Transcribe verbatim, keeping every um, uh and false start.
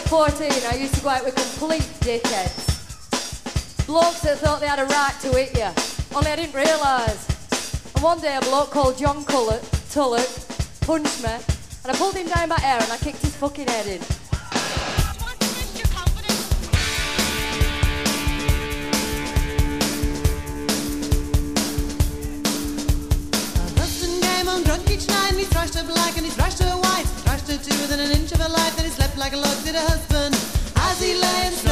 fourteen, I used to go out with complete dickheads. Blokes that thought they had a right to hit you, only I didn't realise. And one day a bloke called John Cullet, Tullock punched me, and I pulled him down by hair and I kicked his fucking head in. Drunk each night and he thrashed her black and he thrashed her white. Thrashed her to within an inch of her life, then he slept like a log did her husband. As he lay and